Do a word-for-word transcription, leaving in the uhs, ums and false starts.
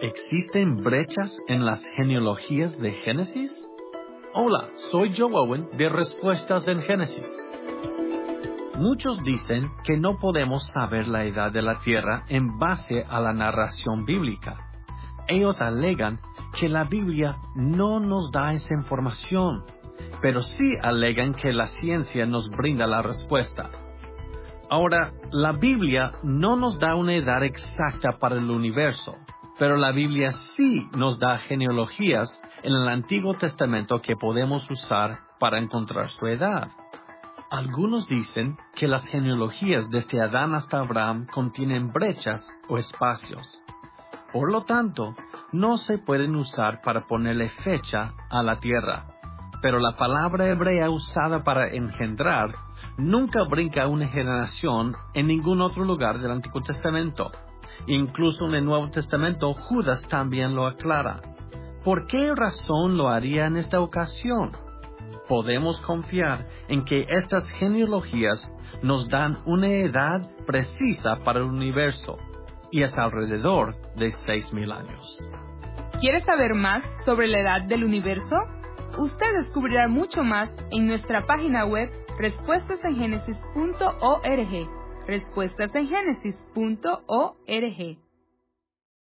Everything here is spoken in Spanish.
¿Existen brechas en las genealogías de Génesis? Hola, soy Joe Owen de Respuestas en Génesis. Muchos dicen que no podemos saber la edad de la Tierra en base a la narración bíblica. Ellos alegan que la Biblia no nos da esa información, pero sí alegan que la ciencia nos brinda la respuesta. Ahora, la Biblia no nos da una edad exacta para el universo, pero la Biblia sí nos da genealogías en el Antiguo Testamento que podemos usar para encontrar su edad. Algunos dicen que las genealogías desde Adán hasta Abraham contienen brechas o espacios. Por lo tanto, no se pueden usar para ponerle fecha a la tierra. Pero la palabra hebrea usada para engendrar nunca brinca una generación en ningún otro lugar del Antiguo Testamento. Incluso en el Nuevo Testamento, Judas también lo aclara. ¿Por qué razón lo haría en esta ocasión? Podemos confiar en que estas genealogías nos dan una edad precisa para el universo, y es alrededor de seis mil años. ¿Quieres saber más sobre la edad del universo? Usted descubrirá mucho más en nuestra página web respuestas en génesis punto org. respuestas en génesis punto org